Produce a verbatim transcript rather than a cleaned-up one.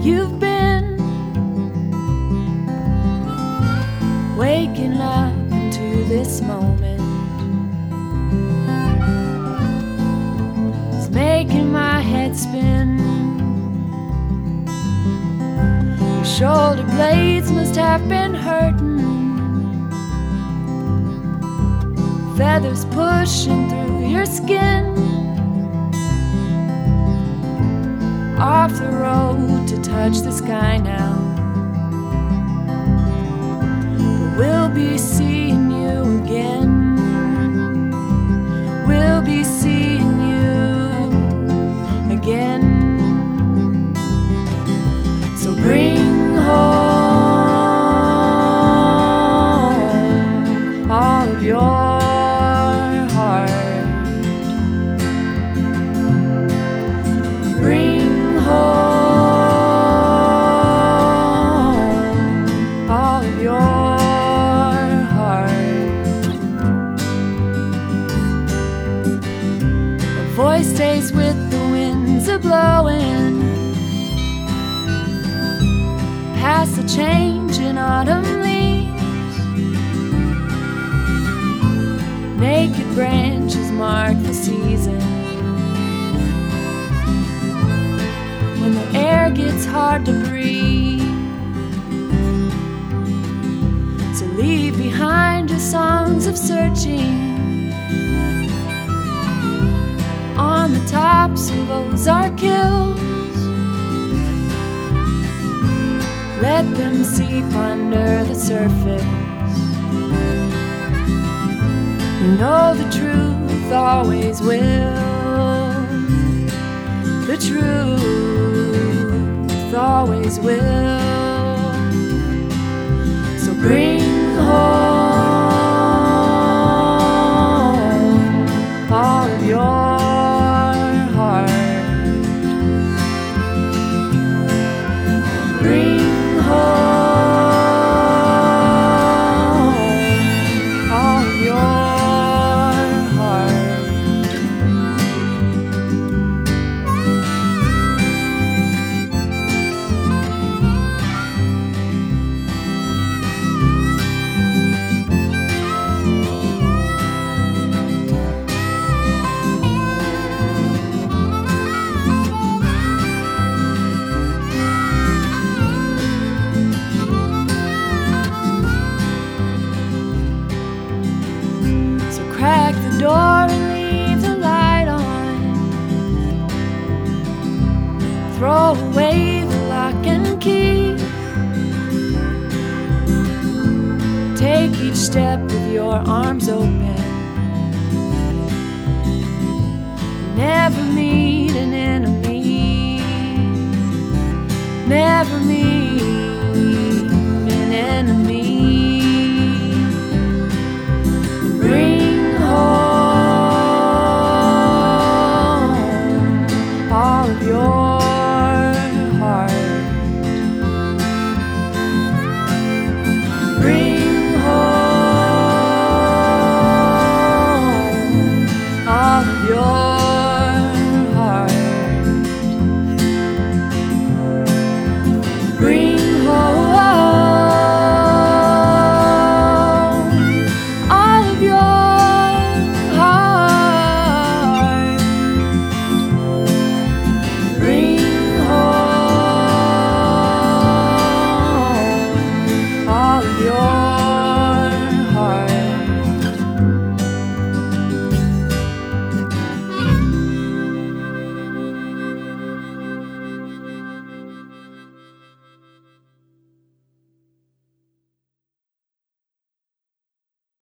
you've been, waking up into this moment. It's making my head spin. Your shoulder blades must have been hurting, feathers pushing through your skin. Off the road to touch the sky now, but we'll be seeing you again. We'll be seeing you again. So bring home all of your voice stays with the winds a blowing, past the change in autumn leaves. Naked branches mark the season. When the air gets hard to breathe, to leave behind your songs of searching on the tops of Ozark hills. Let them seep under the surface. You know the truth always will. The truth always will. So bring home all of your crack the door and leave the light on. Throw away the lock and key. Take each step with your arms open.